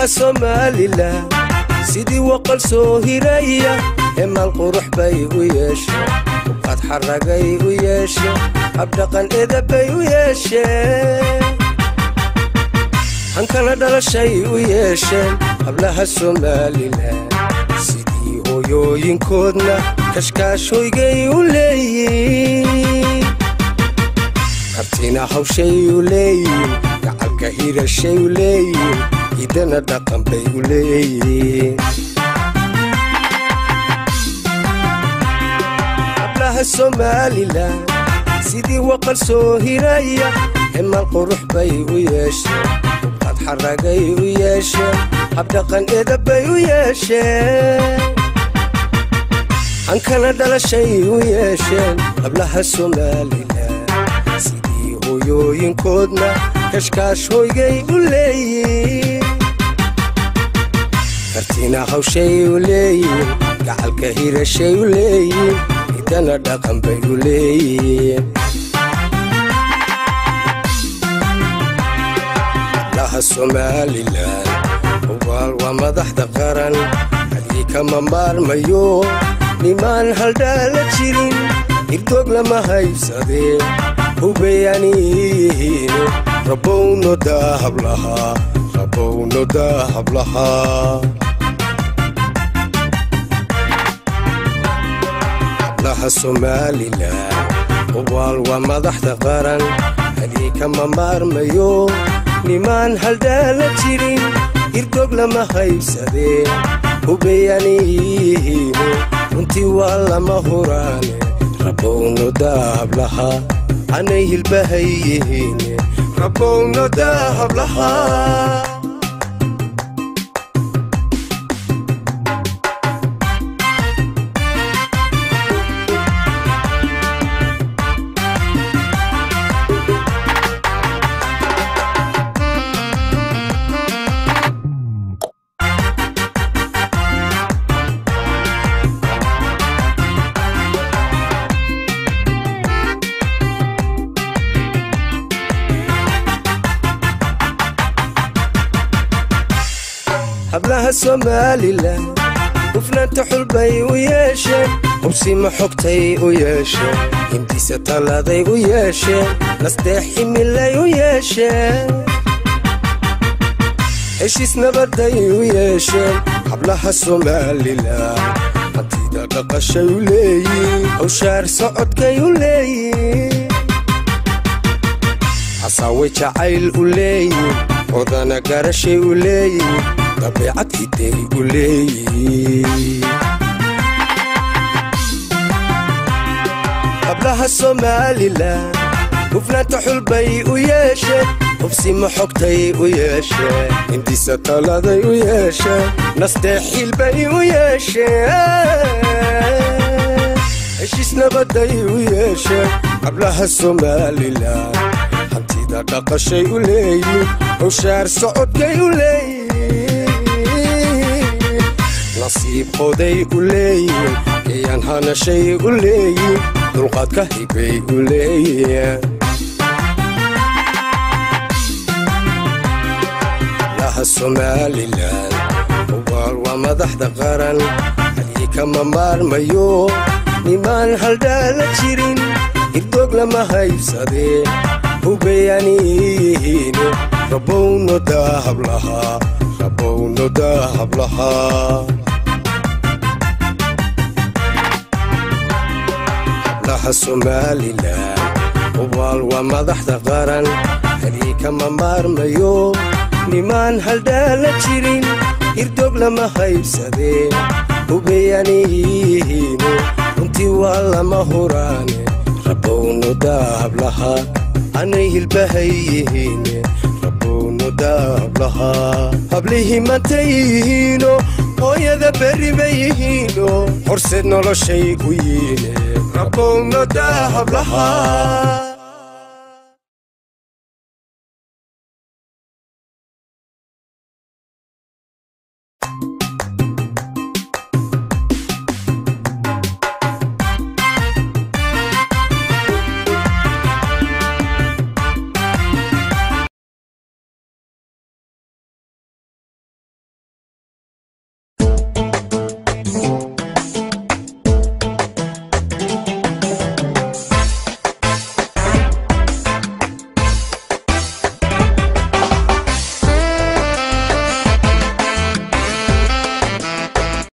hablaha Somaliland sidii waqal soo hiraya emal qurux bay u yeeshay qad xaragay u yeeshay abdaqan edabay u yeeshay hankana dhalashay u yeeshay hablaha Somaliland sidii hooyooyinkoodna kashkaashoygay u leeyihiin kartina hawshay u leeyihiin gacalka hirashay u leeyihiin idana dhaqan bay u leeyihiin hablaha Somaliland sidii waqal soo hiraya emal qurux bay u yeeshay qad xaragay u yeeshay abdaqan edabay u yeeshay hankana dhalashay u yeeshay hablaha Somaliland sidii hooyooyinkoodna kashkaashoygay u leeyihiin kartina hawshay u leeyihiin gacalka hirashay u leeyihiin idana dhaqan bay u leeyihiin hablaha Somaliland waa madaxda qaran hadii kama maarmayo nimaan haldhaala jirin irdoog lama haybsadee hubayanihiin rabowno dahablaha hablaha Somaliland waa madaxda qaran hadii kama maarmayo nimaan haldhaala jirin irdoog lama haybsadee hubayanihiin runtii waa lama huraane rabowno dahablaha anay hilbahayihiin rabowno dahablaha hablaha Somaliland ufnaanta xulbay u yeeshay hubsi ma xogtay u yeeshay intiisa taladay u yeeshay nasteex ximilay u yeeshay heshiis nabaday u yeeshay hablaha Somaliland hantida dhaqashay u leeyihiin hawshaar socodkay u leeyihiin xasaawe jacayl u leeyihiin odana garashay u leeyihiin طبيعت هدي قولي قبلها Somaliland وفلانت حلبي وياشا وبسي محوكتي وياشا انتي ستالادي وياشا نستحي البي وياشا هشيسنا بدي وياشا قبلها Somaliland حمتي دقاق الشي قولي وشار سعود كي قولي نصيب خودي قولي كيان هانا شي قولي دلقات كهيبي قولي لها Somaliland ومدحد قرن هدي كما مارميو نيمان هالدالة جيرين إردوك لما هايبسادي وبيانيين ربونو داهبلها ربونو داهبلها لها Somaliland ومدحد قرن هدي كما مارميو نيمان هالدالة جيرين إردوك لما هايبسادي وبيانيين انتي والله مهوراني ربونو داهبلها أنيه البهيين ربونو داهبلها هبليه مانتيهينو هويا ذا بري بيهينو حرسدنا لا شيء وييني ربونو داهبلها